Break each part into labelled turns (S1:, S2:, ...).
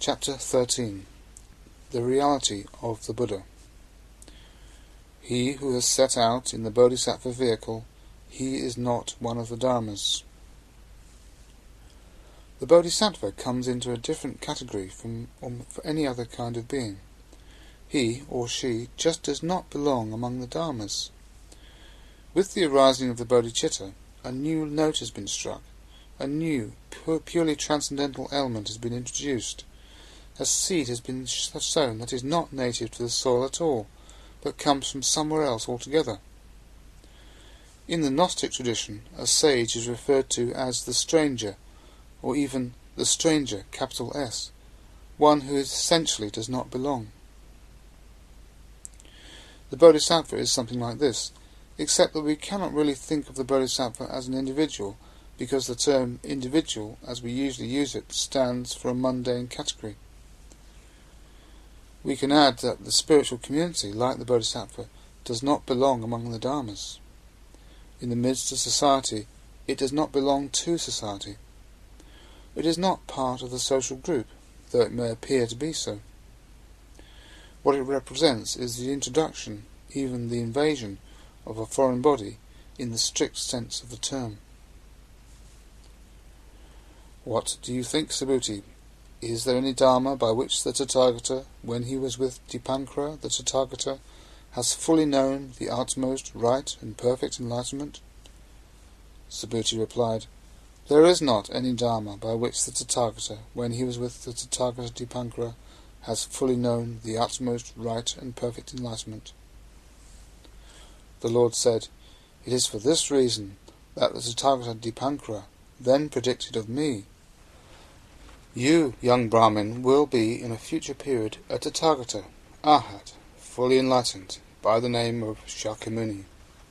S1: Chapter 13. The Reality of the Buddha. He who has set out in the Bodhisattva vehicle, he is not one of the Dharmas. The Bodhisattva comes into a different category from any other kind of being. He or she just does not belong among the Dharmas. With the arising of the bodhicitta, a new note has been struck, a new, purely transcendental element has been introduced. A seed has been sown that is not native to the soil at all, but comes from somewhere else altogether. In the Gnostic tradition, a sage is referred to as the stranger, or even the stranger, capital S, one who essentially does not belong. The Bodhisattva is something like this, except that we cannot really think of the Bodhisattva as an individual, because the term individual, as we usually use it, stands for a mundane category. We can add that the spiritual community, like the Bodhisattva, does not belong among the Dharmas. In the midst of society, it does not belong to society. It is not part of the social group, though it may appear to be so. What it represents is the introduction, even the invasion, of a foreign body in the strict sense of the term. What do you think, Subhuti? Is there any Dharma by which the Tathagata, when he was with Dipankara, the Tathagata, has fully known the utmost right and perfect enlightenment? Subhuti replied, There is not any Dharma by which the Tathagata, when he was with the Tathagata Dipankara, has fully known the utmost right and perfect enlightenment. The Lord said, It is for this reason that the Tathagata Dipankara then predicted of me, You, young Brahmin, will be in a future period a Tathagata, Arhat, fully enlightened, by the name of Shakyamuni.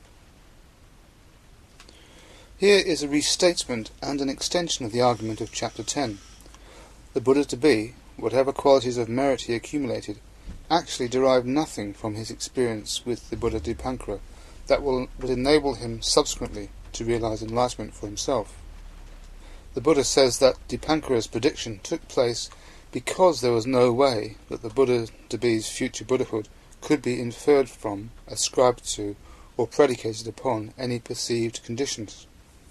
S1: Here is a restatement and an extension of the argument of Chapter 10. The Buddha to be, whatever qualities of merit he accumulated, actually derived nothing from his experience with the Buddha Dipankara that would enable him subsequently to realize enlightenment for himself. The Buddha says that Dipankara's prediction took place because there was no way that the Buddha to be's future Buddhahood could be inferred from, ascribed to, or predicated upon any perceived conditions.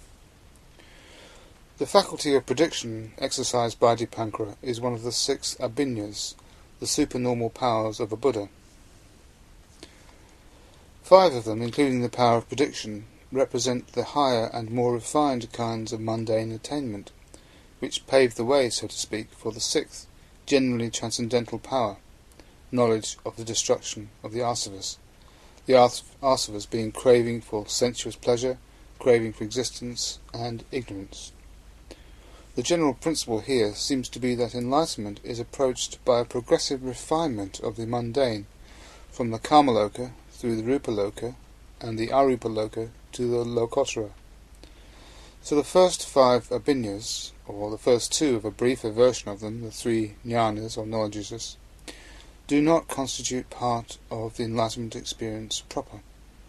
S1: The faculty of prediction exercised by Dipankara is one of the 6 abhinyas, the supernormal powers of a Buddha. 5 of them, including the power of prediction, represent the higher and more refined kinds of mundane attainment, which paved the way, so to speak, for the 6th, generally transcendental power, knowledge of the destruction of the asavas, the asavas being craving for sensuous pleasure, craving for existence, and ignorance. The general principle here seems to be that enlightenment is approached by a progressive refinement of the mundane, from the Kamaloka through the Rupaloka and the Arupaloka to the Lokottara. So the first 5 abhinyas, or the first 2 of a briefer version of them, the 3 jnanas or knowledges, do not constitute part of the enlightenment experience proper.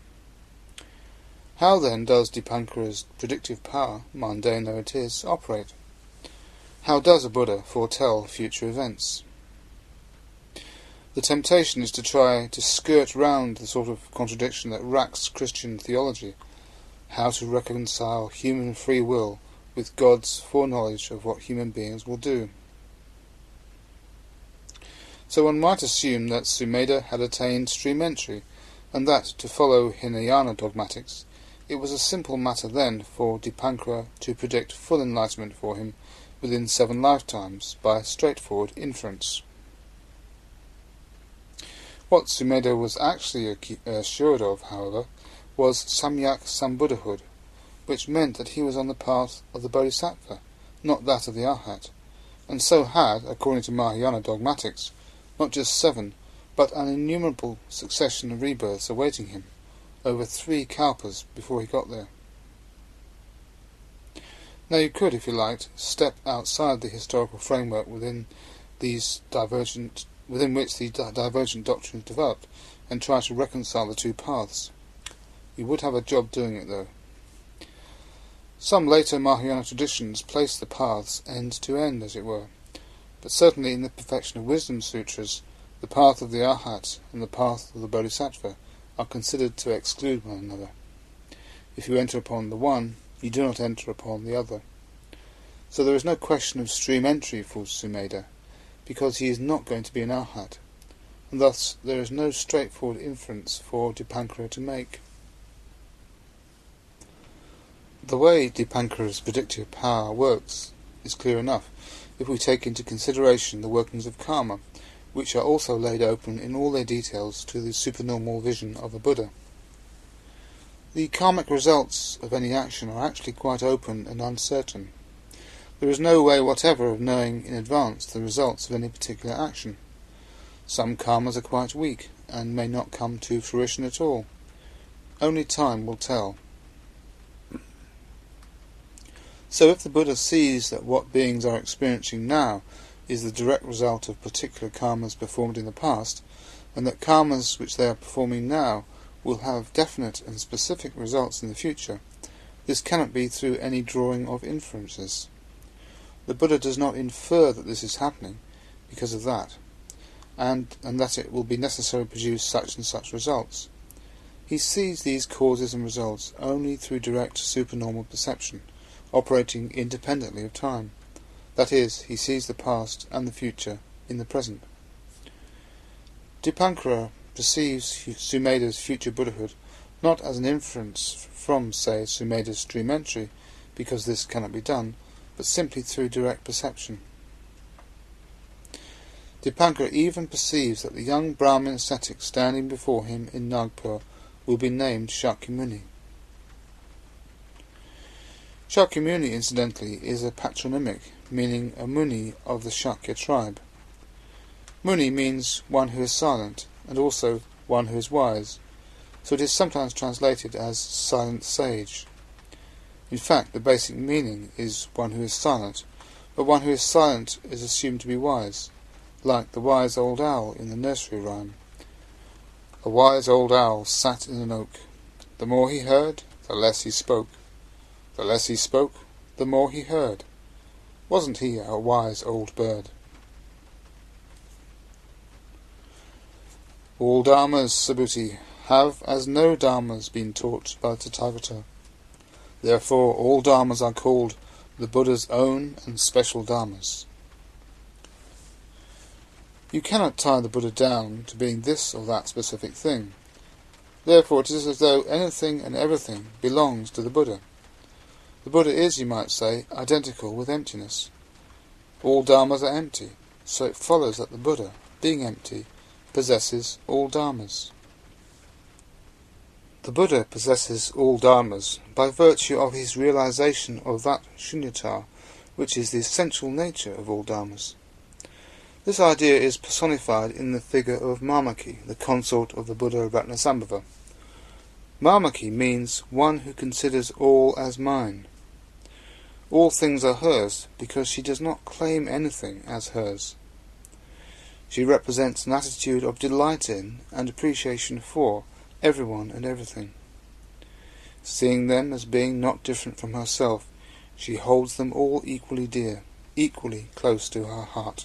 S1: How then does Dipankara's predictive power, mundane though it is, operate? How does a Buddha foretell future events? The temptation is to try to skirt round the sort of contradiction that racks Christian theology, how to reconcile human free will with God's foreknowledge of what human beings will do. So one might assume that Sumedha had attained stream entry, and that, to follow Hinayana dogmatics, it was a simple matter then for Dipankara to predict full enlightenment for him within 7 lifetimes by straightforward inference. What Sumedha was actually assured of, however, was Samyak Sambuddhahood, which meant that he was on the path of the Bodhisattva, not that of the Arhat, and so had, according to Mahayana dogmatics, not just 7, but an innumerable succession of rebirths awaiting him, over 3 kalpas before he got there. Now you could, if you liked, step outside the historical framework within which these divergent doctrines developed, and try to reconcile the 2 paths. You would have a job doing it, though. Some later Mahayana traditions place the paths end to end, as it were, but certainly in the Perfection of Wisdom Sutras, the path of the Arhat and the path of the Bodhisattva are considered to exclude one another. If you enter upon the one, you do not enter upon the other. So there is no question of stream entry for Sumedha, because he is not going to be an Arhat, and thus there is no straightforward inference for Dipankara to make. The way Dipankara's predictive power works is clear enough if we take into consideration the workings of karma, which are also laid open in all their details to the supernormal vision of a Buddha. The karmic results of any action are actually quite open and uncertain. There is no way whatever of knowing in advance the results of any particular action. Some karmas are quite weak and may not come to fruition at all. Only time will tell. So if the Buddha sees that what beings are experiencing now is the direct result of particular karmas performed in the past, and that karmas which they are performing now will have definite and specific results in the future, this cannot be through any drawing of inferences. The Buddha does not infer that this is happening because of that, and that it will be necessary to produce such and such results. He sees these causes and results only through direct supernormal perception, operating independently of time. That is, he sees the past and the future in the present. Dipankara perceives Sumedha's future Buddhahood not as an inference from, say, Sumedha's stream entry, because this cannot be done, but simply through direct perception. Dipankara even perceives that the young Brahmin ascetic standing before him in Nagpur will be named Shakyamuni. Shakyamuni, incidentally, is a patronymic, meaning a Muni of the Shakya tribe. Muni means one who is silent, and also one who is wise, so it is sometimes translated as silent sage. In fact, the basic meaning is one who is silent, but one who is silent is assumed to be wise, like the wise old owl in the nursery rhyme. A wise old owl sat in an oak. The more he heard, the less he spoke. The less he spoke, the more he heard. Wasn't he a wise old bird? All dharmas, Subhuti, have as no dharmas been taught by the Tathagata. Therefore all dharmas are called the Buddha's own and special dharmas. You cannot tie the Buddha down to being this or that specific thing. Therefore it is as though anything and everything belongs to the Buddha. The Buddha is, you might say, identical with emptiness. All dharmas are empty, so it follows that the Buddha, being empty, possesses all dharmas. The Buddha possesses all dharmas by virtue of his realization of that shunyata, which is the essential nature of all dharmas. This idea is personified in the figure of Mamaki, the consort of the Buddha Ratnasambhava. Mamaki means one who considers all as mine. All things are hers because she does not claim anything as hers. She represents an attitude of delight in and appreciation for everyone and everything. Seeing them as being not different from herself, she holds them all equally dear, equally close to her heart.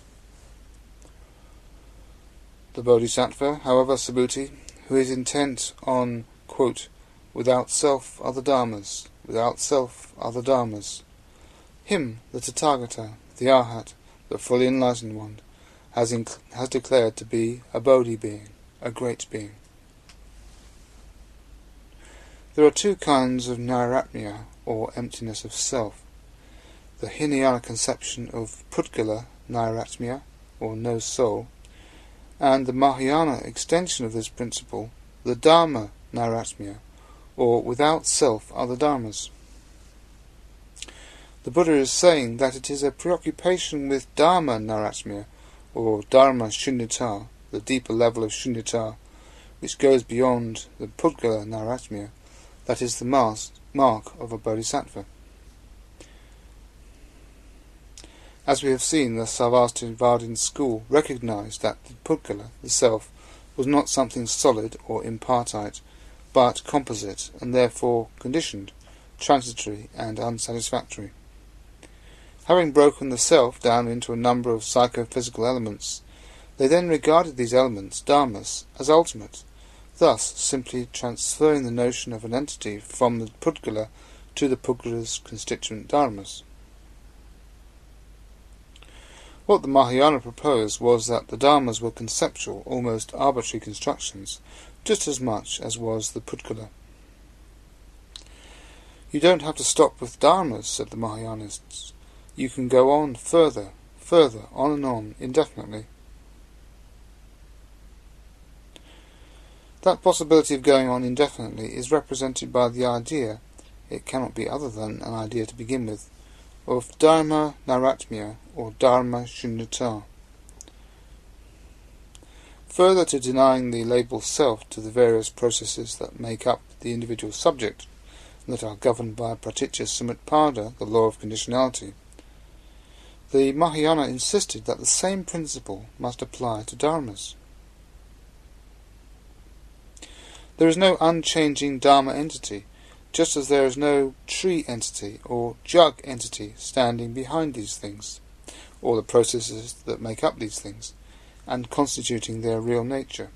S1: The Bodhisattva, however, Subhuti, who is intent on, quote, without self are the dharmas, without self are the dharmas. Him, the Tathagata, the Arhat, the fully enlightened one, has declared to be a Bodhi being, a great being. There are two kinds of Nairatmya, or emptiness of self. The Hinayana conception of Pudgala Nairatmya, or no soul, and the Mahayana extension of this principle, the Dharma Nairatmya, or without self are the dharmas. The Buddha is saying that it is a preoccupation with Dharma Nairatmya, or Dharma Shunyata, the deeper level of Shunyata, which goes beyond the Pudgala Nairatmya, that is the mark of a Bodhisattva. As we have seen, the Sarvastivadin school recognized that the Pudgala, the self, was not something solid or impartite, but composite, and therefore conditioned, transitory, and unsatisfactory. Having broken the self down into a number of psychophysical elements, they then regarded these elements, dharmas, as ultimate, thus simply transferring the notion of an entity from the Pudgala to the Pudgala's constituent dharmas. What the Mahayana proposed was that the dharmas were conceptual, almost arbitrary constructions, just as much as was the Pudgala. You don't have to stop with dharmas, said the Mahayanists. You can go on further, on and on, indefinitely. That possibility of going on indefinitely is represented by the idea, it cannot be other than an idea to begin with, of dharma naratmya, or dharma shunyata. Further to denying the label self to the various processes that make up the individual subject, and that are governed by pratitya samutpada, the law of conditionality, the Mahayana insisted that the same principle must apply to dharmas. There is no unchanging dharma entity, just as there is no tree entity or jug entity standing behind these things, or the processes that make up these things, and constituting their real nature.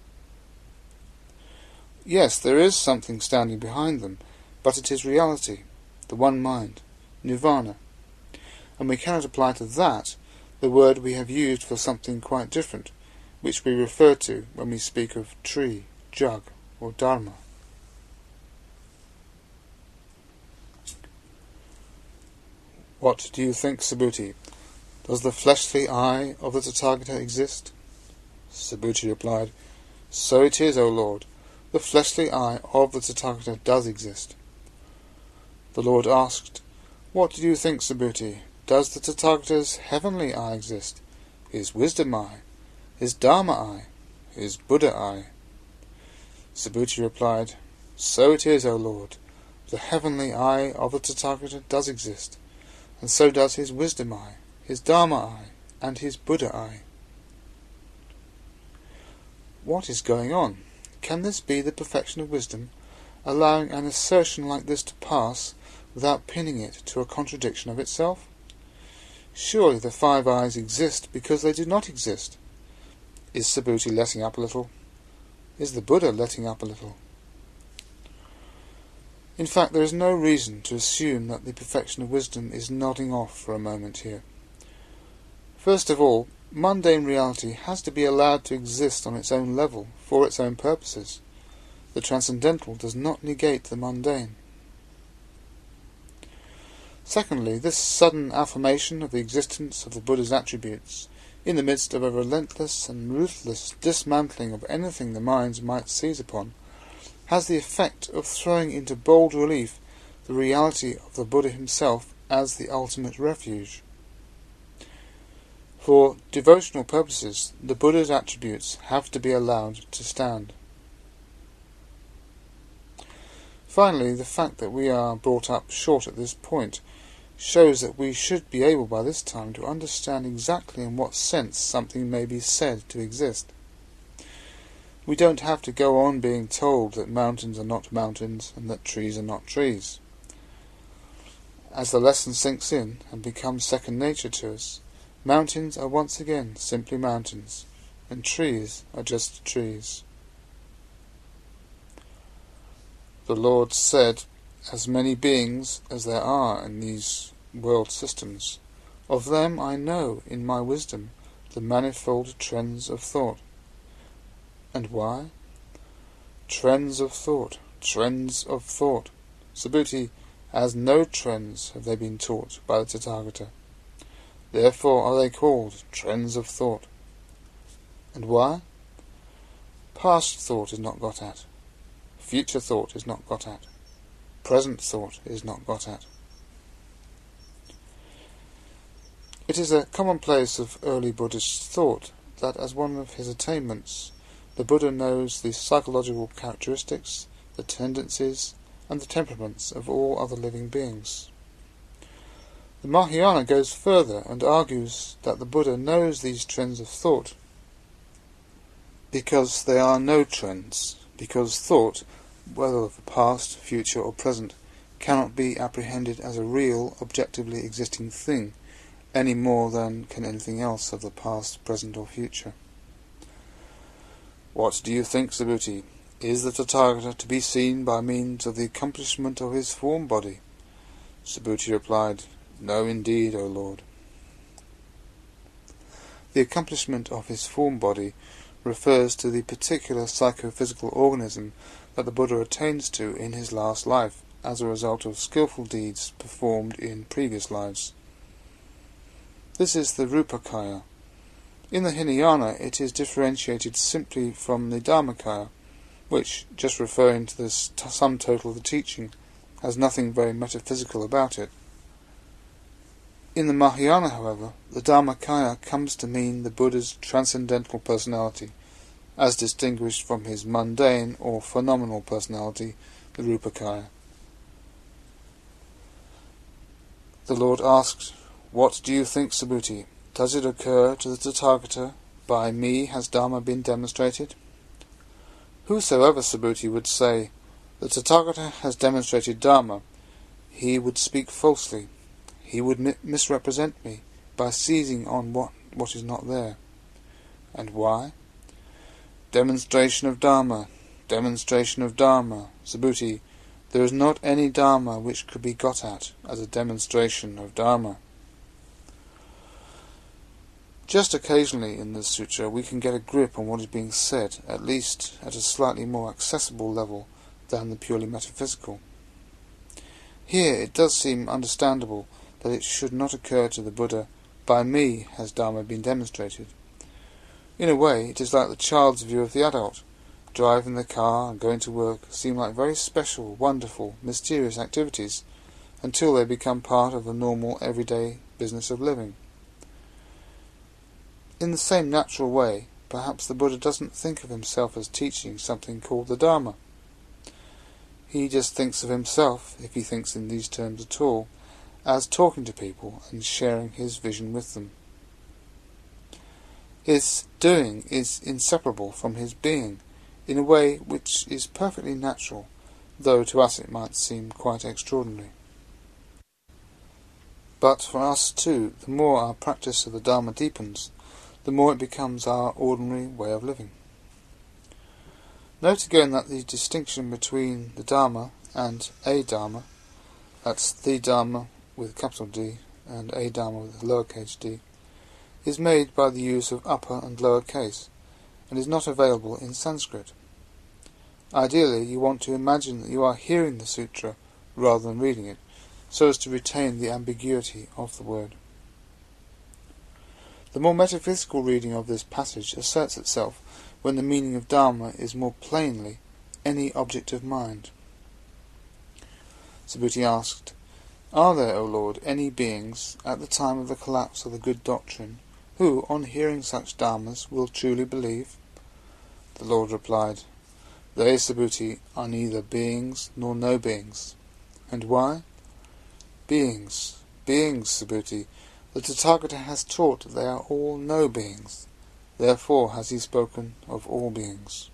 S1: Yes, there is something standing behind them, but it is reality, the one mind, nirvana, and we cannot apply to that the word we have used for something quite different, which we refer to when we speak of tree, jug, or dharma. What do you think, Subhuti? Does the fleshly eye of the Tathagata exist? Subhuti replied, So it is, O Lord. The fleshly eye of the Tathagata does exist. The Lord asked, What do you think, Subhuti? Does the Tathagata's heavenly eye exist? His wisdom eye? His dharma eye? His Buddha eye? Subhuti replied, So it is, O Lord. The heavenly eye of the Tathagata does exist, and so does his wisdom eye, his dharma eye, and his Buddha eye. What is going on? Can this be the perfection of wisdom, allowing an assertion like this to pass without pinning it to a contradiction of itself? Surely the five eyes exist because they do not exist. Is Subhuti letting up a little? Is the Buddha letting up a little? In fact, there is no reason to assume that the perfection of wisdom is nodding off for a moment here. First of all, mundane reality has to be allowed to exist on its own level, for its own purposes. The transcendental does not negate the mundane. Secondly, this sudden affirmation of the existence of the Buddha's attributes, in the midst of a relentless and ruthless dismantling of anything the mind might seize upon, has the effect of throwing into bold relief the reality of the Buddha himself as the ultimate refuge. For devotional purposes, the Buddha's attributes have to be allowed to stand. Finally, the fact that we are brought up short at this point shows that we should be able by this time to understand exactly in what sense something may be said to exist. We don't have to go on being told that mountains are not mountains and that trees are not trees. As the lesson sinks in and becomes second nature to us, mountains are once again simply mountains, and trees are just trees. The Lord said, As many beings as there are in these world systems, of them I know in my wisdom the manifold trends of thought. And why? Trends of thought, trends of thought. Subhuti, as no trends have they been taught by the Tathagata. Therefore are they called trends of thought. And why? Past thought is not got at. Future thought is not got at. Present thought is not got at. It is a commonplace of early Buddhist thought that as one of his attainments, the Buddha knows the psychological characteristics, the tendencies, and the temperaments of all other living beings. The Mahayana goes further and argues that the Buddha knows these trends of thought because they are no trends, because thought, whether of the past, future, or present, cannot be apprehended as a real, objectively existing thing, any more than can anything else of the past, present or future. What do you think, Subhuti? Is the Tathagata to be seen by means of the accomplishment of his form body? Subhuti replied, No, indeed, O Lord. The accomplishment of his form body refers to the particular psychophysical organism that the Buddha attains to in his last life as a result of skillful deeds performed in previous lives. This is the Rupakaya. In the Hinayana it is differentiated simply from the Dharmakaya, which, just referring to the sum total of the teaching, has nothing very metaphysical about it. In the Mahayana, however, the Dharmakaya comes to mean the Buddha's transcendental personality, as distinguished from his mundane or phenomenal personality, the Rupakaya. The Lord asked, What do you think, Subhuti? Does it occur to the Tathagata, by me has Dharma been demonstrated? Whosoever, Subhuti, would say, the Tathagata has demonstrated Dharma, he would speak falsely. He would misrepresent me by seizing on what is not there. And why? Demonstration of Dharma, demonstration of Dharma. Subhuti, there is not any Dharma which could be got at as a demonstration of Dharma. Just occasionally in this sutra we can get a grip on what is being said, at least at a slightly more accessible level than the purely metaphysical. Here it does seem understandable that it should not occur to the Buddha, by me has Dharma been demonstrated. In a way, it is like the child's view of the adult. Driving the car and going to work seem like very special, wonderful, mysterious activities, until they become part of the normal, everyday business of living. In the same natural way, perhaps the Buddha doesn't think of himself as teaching something called the Dharma. He just thinks of himself, if he thinks in these terms at all, as talking to people and sharing his vision with them. His doing is inseparable from his being, in a way which is perfectly natural, though to us it might seem quite extraordinary. But for us too, the more our practice of the Dharma deepens, the more it becomes our ordinary way of living. Note again that the distinction between the Dharma and a Dharma, that's the Dharma with capital D and a Dharma with lowercase d, is made by the use of upper and lower case, and is not available in Sanskrit. Ideally, you want to imagine that you are hearing the sutra rather than reading it, so as to retain the ambiguity of the word. The more metaphysical reading of this passage asserts itself when the meaning of Dharma is more plainly any object of mind. Subhuti asked, Are there, O Lord, any beings at the time of the collapse of the good doctrine who, on hearing such dharmas, will truly believe? The Lord replied, They, Subhuti, are neither beings nor no beings. And why? Beings, Subhuti. The Tathagata has taught that they are all no beings. Therefore has he spoken of all beings.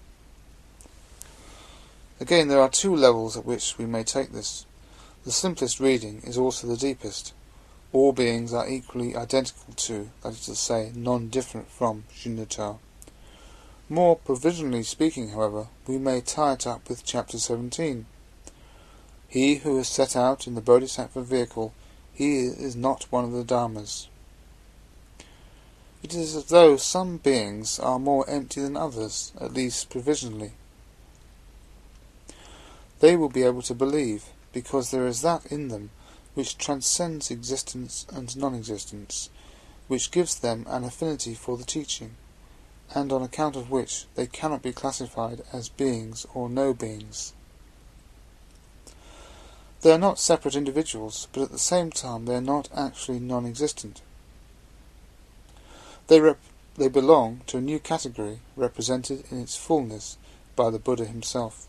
S1: Again, there are two levels at which we may take this. The simplest reading is also the deepest. All beings are equally identical to, that is to say, non-different from, Shunyata. More provisionally speaking, however, we may tie it up with chapter 17. He who is set out in the Bodhisattva vehicle, he is not one of the Dharmas. It is as though some beings are more empty than others, at least provisionally. They will be able to believe, because there is that in them which transcends existence and non-existence, which gives them an affinity for the teaching, and on account of which they cannot be classified as beings or no beings. They are not separate individuals, but at the same time they are not actually non-existent. They belong to a new category represented in its fullness by the Buddha himself.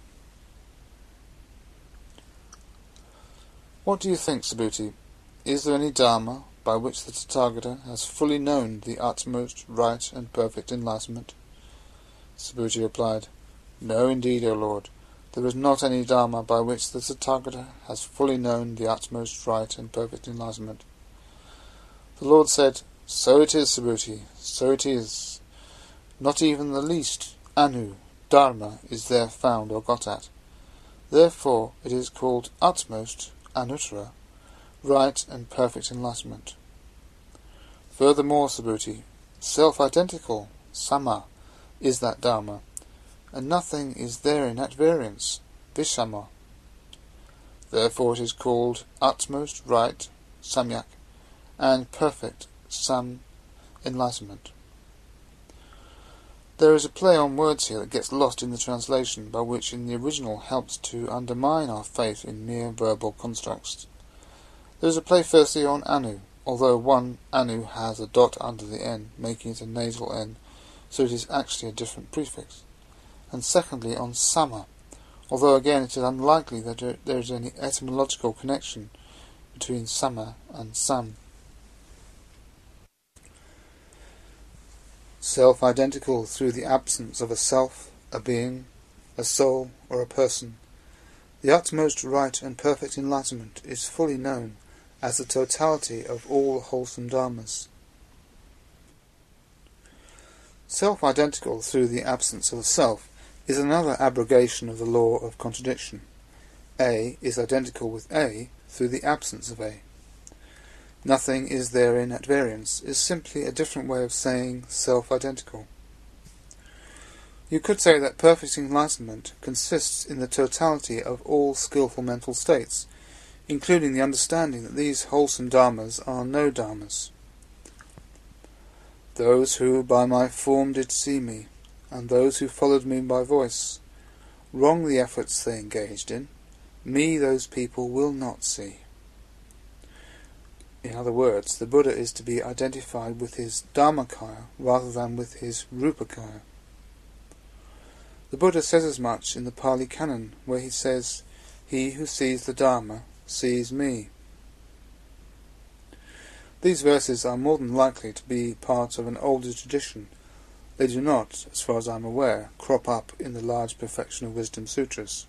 S1: What do you think, Subhuti? Is there any Dharma by which the Tathagata has fully known the utmost right and perfect enlightenment? Subhuti replied, No, indeed, O Lord. There is not any Dharma by which the Tathagata has fully known the utmost right and perfect enlightenment. The Lord said, "So it is, Subhuti, so it is. Not even the least Anu, Dharma, is there found or got at. Therefore it is called utmost Anuttara, right and perfect enlightenment. Furthermore, Subhuti, self-identical, Sama, is that Dharma, and nothing is therein at variance, Vishama. Therefore it is called utmost right, Samyak, and perfect, Sam, enlightenment." There is a play on words here that gets lost in the translation, by which in the original helps to undermine our faith in mere verbal constructs. There is a play firstly on Anu, although one Anu has a dot under the N, making it a nasal N, so it is actually a different prefix. And secondly on Sama, although again it is unlikely that there is any etymological connection between Sama and Sam. Self-identical through the absence of a self, a being, a soul, or a person, the utmost right and perfect enlightenment is fully known as the totality of all wholesome dharmas. Self-identical through the absence of a self is another abrogation of the law of contradiction. A is identical with A through the absence of A. Nothing is therein at variance is simply a different way of saying self-identical. You could say that perfect enlightenment consists in the totality of all skillful mental states, including the understanding that these wholesome dharmas are no dharmas. Those who by my form did see me, and those who followed me by voice, wrong the efforts they engaged in, me those people will not see. In other words, the Buddha is to be identified with his Dharmakaya rather than with his Rupakaya. The Buddha says as much in the Pali Canon, where he says, "He who sees the Dharma sees me." These verses are more than likely to be part of an older tradition. They do not, as far as I am aware, crop up in the large Perfection of Wisdom Sutras.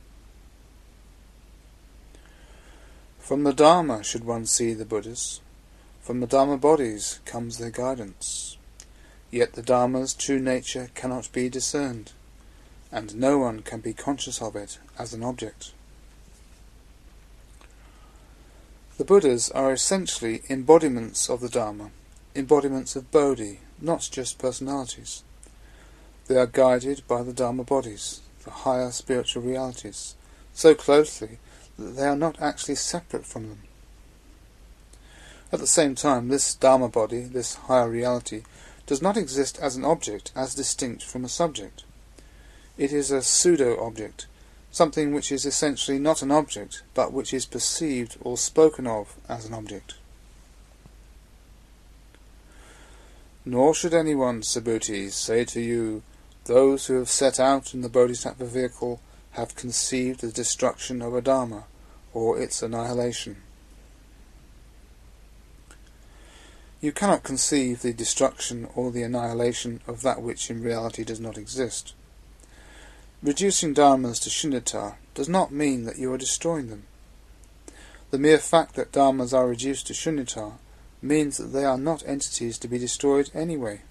S1: From the Dharma should one see the Buddhas. From the Dharma bodies comes their guidance. Yet the Dharma's true nature cannot be discerned, and no one can be conscious of it as an object. The Buddhas are essentially embodiments of the Dharma, embodiments of Bodhi, not just personalities. They are guided by the Dharma bodies, the higher spiritual realities, so closely that they are not actually separate from them. At the same time, this Dharma body, this higher reality, does not exist as an object as distinct from a subject. It is a pseudo-object, something which is essentially not an object, but which is perceived or spoken of as an object. Nor should anyone, Subhuti, say to you, those who have set out in the Bodhisattva vehicle have conceived the destruction of a Dharma, or its annihilation. You cannot conceive the destruction or the annihilation of that which in reality does not exist. Reducing dharmas to shunyata does not mean that you are destroying them. The mere fact that dharmas are reduced to shunyata means that they are not entities to be destroyed anyway.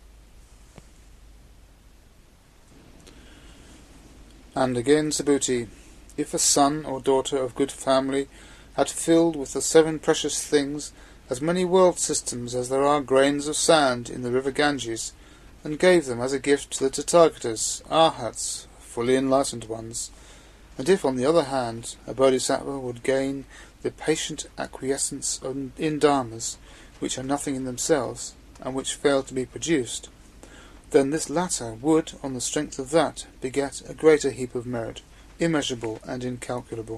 S1: And again, Subhuti, if a son or daughter of good family had filled with the 7 precious things as many world systems as there are grains of sand in the river Ganges, and gave them as a gift to the Tathagatas, Arhats, fully enlightened ones, and if, on the other hand, a bodhisattva would gain the patient acquiescence in dharmas, which are nothing in themselves, and which fail to be produced, then this latter would, on the strength of that, beget a greater heap of merit, immeasurable and incalculable.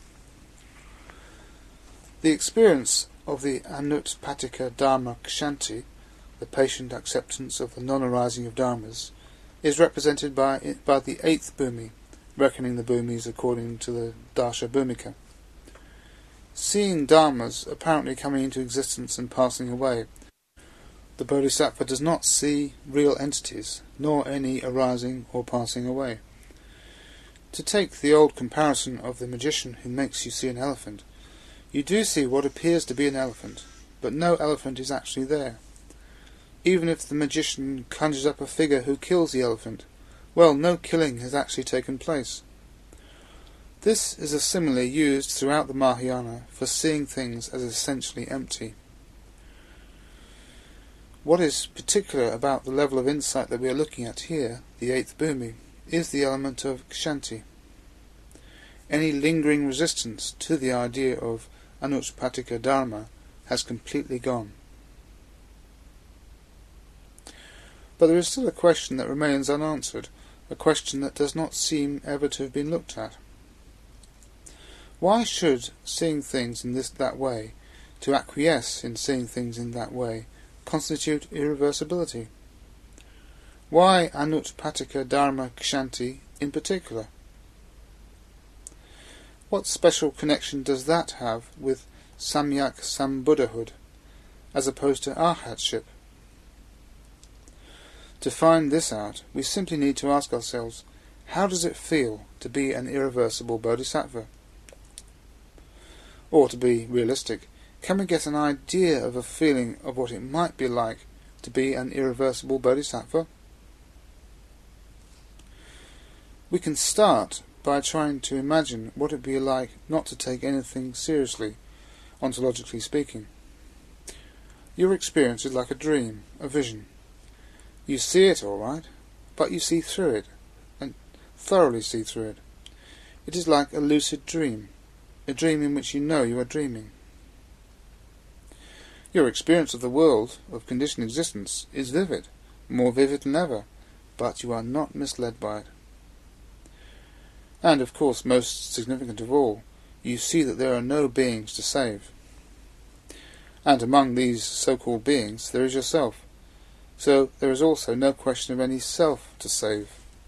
S1: The experience of the Anutpatika Dharma Kshanti, the patient acceptance of the non-arising of dharmas, is represented by the 8th bhumi, reckoning the bhumis according to the Dasha Bhumika. Seeing dharmas apparently coming into existence and passing away, the bodhisattva does not see real entities, nor any arising or passing away. To take the old comparison of the magician who makes you see an elephant, you do see what appears to be an elephant, but no elephant is actually there. Even if the magician conjures up a figure who kills the elephant, well, no killing has actually taken place. This is a simile used throughout the Mahayana for seeing things as essentially empty. What is particular about the level of insight that we are looking at here, the eighth bhumi, is the element of kshanti. Any lingering resistance to the idea of anutpatika dharma has completely gone. But there is still a question that remains unanswered, a question that does not seem ever to have been looked at. Why should seeing things in that way, to acquiesce in seeing things in that way, constitute irreversibility? Why anutpatika dharma kshanti in particular? What special connection does that have with samyak sambuddhahood, as opposed to arhatship? To find this out, we simply need to ask ourselves, how does it feel to be an irreversible bodhisattva? Or, to be realistic, can we get an idea of a feeling of what it might be like to be an irreversible bodhisattva? We can start by trying to imagine what it would be like not to take anything seriously, ontologically speaking. Your experience is like a dream, a vision. You see it all right, but you see through it, and thoroughly see through it. It is like a lucid dream, a dream in which you know you are dreaming. Your experience of the world, of conditioned existence, is vivid, more vivid than ever, but you are not misled by it. And, of course, most significant of all, you see that there are no beings to save. And among these so-called beings there is yourself, so there is also no question of any self to save.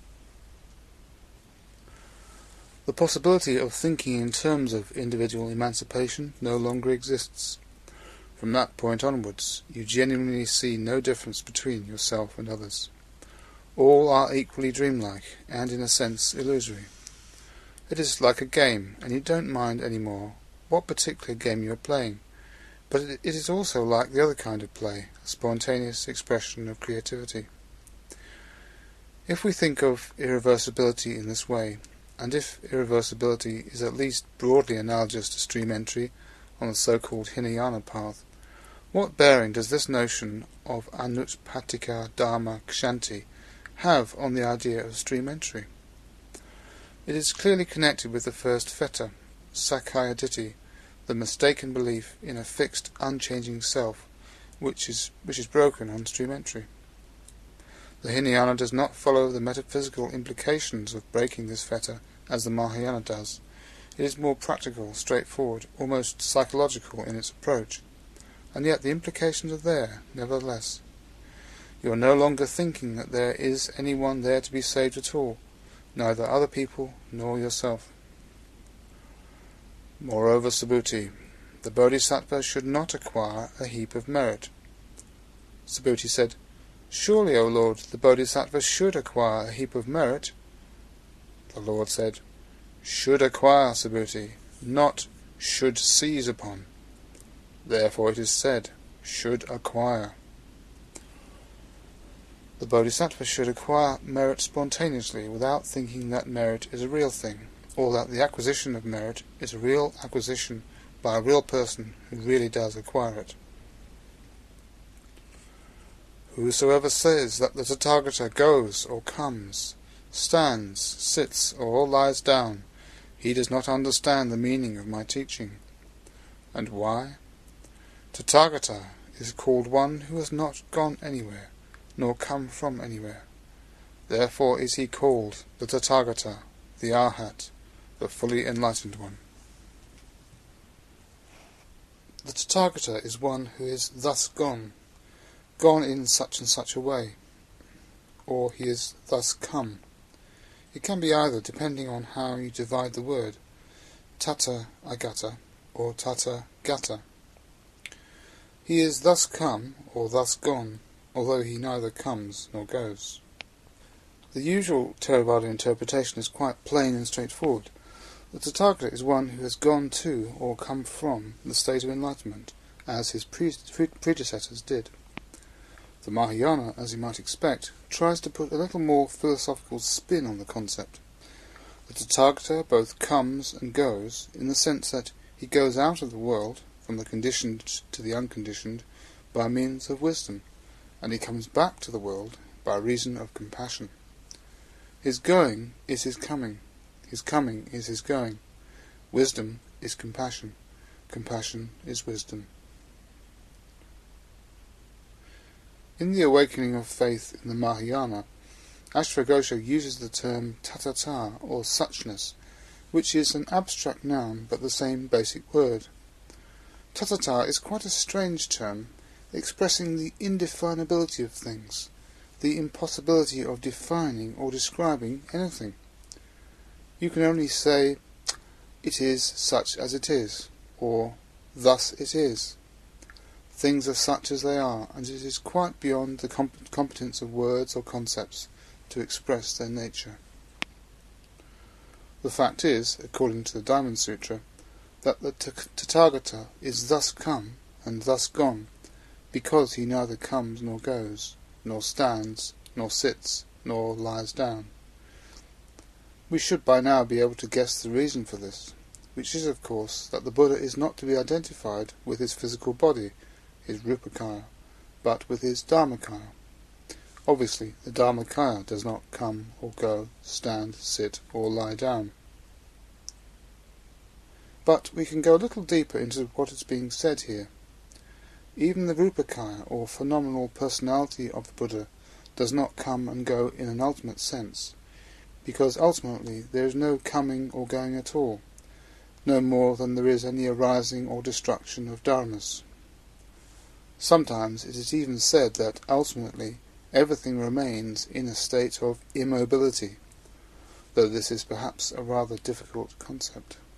S1: The possibility of thinking in terms of individual emancipation no longer exists. From that point onwards, you genuinely see no difference between yourself and others. All are equally dreamlike, and in a sense illusory. It is like a game, and you don't mind any more what particular game you are playing, but it is also like the other kind of play, a spontaneous expression of creativity. If we think of irreversibility in this way, and if irreversibility is at least broadly analogous to stream entry on the so-called Hinayana path, what bearing does this notion of anutpatika dharma kshanti have on the idea of stream entry? It is clearly connected with the first fetter, Sakkaya Ditthi, the mistaken belief in a fixed, unchanging self, which is broken on stream entry. The Hinayana does not follow the metaphysical implications of breaking this fetter as the Mahayana does. It is more practical, straightforward, almost psychological in its approach, and yet the implications are there, nevertheless. You are no longer thinking that there is anyone there to be saved at all, neither other people nor yourself. Moreover, Subhuti, the Bodhisattva should not acquire a heap of merit. Subhuti said, "Surely, O Lord, the Bodhisattva should acquire a heap of merit." The Lord said, "Should acquire, Subhuti, not should seize upon. Therefore it is said, should acquire." The Bodhisattva should acquire merit spontaneously, without thinking that merit is a real thing, or that the acquisition of merit is a real acquisition by a real person who really does acquire it. Whosoever says that the Tathagata goes or comes, stands, sits, or lies down, he does not understand the meaning of my teaching. And why? Tathagata is called one who has not gone anywhere, nor come from anywhere. Therefore is he called the Tathagata, the Arhat, the fully enlightened one. The Tathagata is one who is thus gone in such and such a way, or he is thus come. It can be either, depending on how you divide the word, Tata Agata or Tata Gata. He is thus come, or thus gone, although he neither comes nor goes. The usual Theravada interpretation is quite plain and straightforward. The Tathagata is one who has gone to, or come from, the state of enlightenment, as his predecessors did. The Mahayana, as you might expect, tries to put a little more philosophical spin on the concept. The Tathagata both comes and goes, in the sense that he goes out of the world, from the conditioned to the unconditioned, by means of wisdom, and he comes back to the world by reason of compassion. His going is his coming is his going. Wisdom is compassion. Compassion is wisdom. In the awakening of faith in the Mahayana, Ashvaghosha uses the term tatata, or suchness, which is an abstract noun but the same basic word. Tatata is quite a strange term, expressing the indefinability of things, the impossibility of defining or describing anything. You can only say, "It is such as it is," or "thus it is." Things are such as they are, and it is quite beyond the competence of words or concepts to express their nature. The fact is, according to the Diamond Sutra, that the Tathagata is thus come and thus gone, because he neither comes nor goes, nor stands, nor sits, nor lies down. We should by now be able to guess the reason for this, which is, of course, that the Buddha is not to be identified with his physical body, his Rupakaya, but with his Dharmakaya. Obviously, the Dharmakaya does not come or go, stand, sit, or lie down. But we can go a little deeper into what is being said here. Even the Rupakaya, or phenomenal personality of the Buddha, does not come and go in an ultimate sense, because ultimately there is no coming or going at all, no more than there is any arising or destruction of dharmas. Sometimes it is even said that ultimately everything remains in a state of immobility, though this is perhaps a rather difficult concept.